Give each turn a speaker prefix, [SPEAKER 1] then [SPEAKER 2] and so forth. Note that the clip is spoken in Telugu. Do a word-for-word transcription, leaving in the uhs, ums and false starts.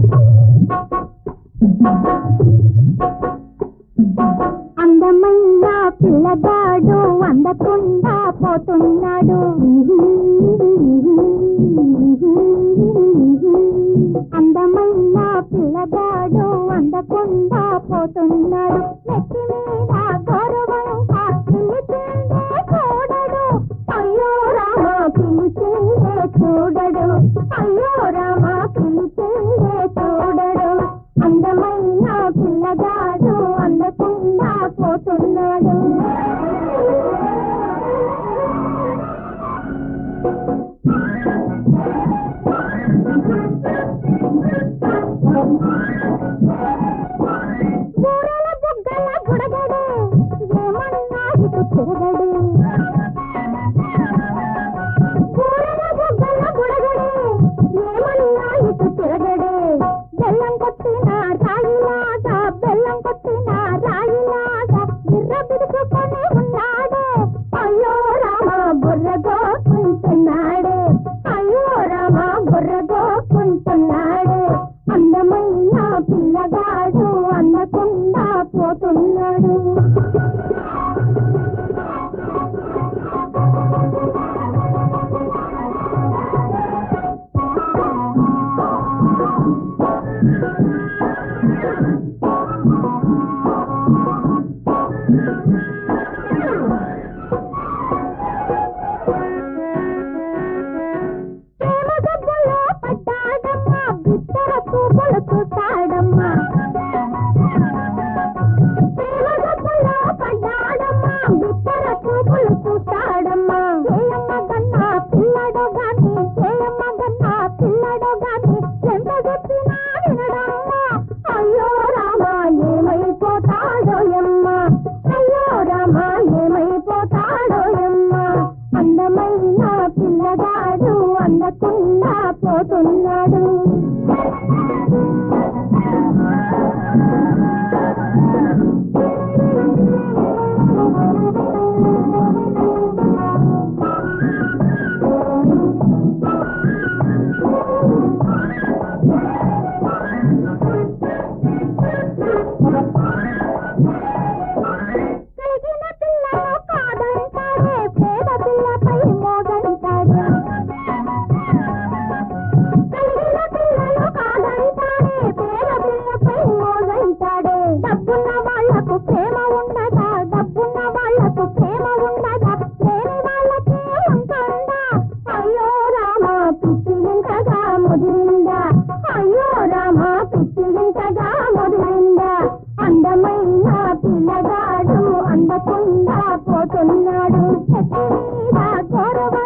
[SPEAKER 1] అందమైన పిల్లగాడు అందకుండా పోతున్నాడు. అందమైన పిల్లగాడు అందకుండా పోతున్నాడు. నెత్తి మీద గౌరవంగా పిలిచిందే చూడడు. అయ్యో రామ పిలిచిందే చూడడు. అయ్యో రామ పిలిచిందే చూడడు. అందమైన పిల్లగాడు అందకుండా పోతున్నాడు. ఊరల బుగ్గల గుడగడు ఏమన్నా ఇటు తిరగడు. ఊరల బుగ్గల గుడగడు ఏమన్నా ఇటు తిరగడు. బెల్లం కొట్టిన రాయిలాగా బెల్లం కొట్టిన రాయిలాగా బిర్ర బిరుచుకొని ఉన్నాడు. అయ్యో రామ బుర్రగోకుంటున్నాడు. అయ్యో రామ బుర్రగోకుంటున్నాడు. అందమైన పిల్లగాడు అందకుండా పోతున్నాడు. ప్రేమ జబ్బులో పడ్డాడమ్మా బిత్తర చూపులు చూస్తాడమ్మా. ప్రేమ జబ్బులో పడ్డాడమ్మా బిత్తర చూపులు చూస్తాడమ్మా. చేయమ్మ గన్నా పిల్లడు గాని చేయమ్మ గన్నా పిల్లడు గాని ఎంత చెప్పినా వినడమ్మా. అయ్యో రామ ఏమైపోతాడో యమ్మ. అయ్యో రామ ఏమైపోతాడో యమ్మ. అందమైన పిల్లగాడు అందకుండా పోతున్నాడు. పెరిగిన పిల్లను కాదంటాడే పేద పిల్లపై మోగంటాడు. పెరిగిన పిల్లలు కాదంటాడే పేద పిల్లపై మోగంటాడే. డబ్బున్న వాళ్లకు ప్రేమ ఉండదా డబ్బున్న వాళ్లకు ప్రేమ ఉండదా లేని వాళ్ళకే ఉంటుందా. అయ్యో రామ పిచ్చి ఇంతగా ముదిరిందా. అయ్యో రామ పిచ్చి ఇంతగా ముదిరిందా. అందమైన పిల్లగాడు అందకుండా పోతున్నాడు. చెట్టు మీద గౌరవ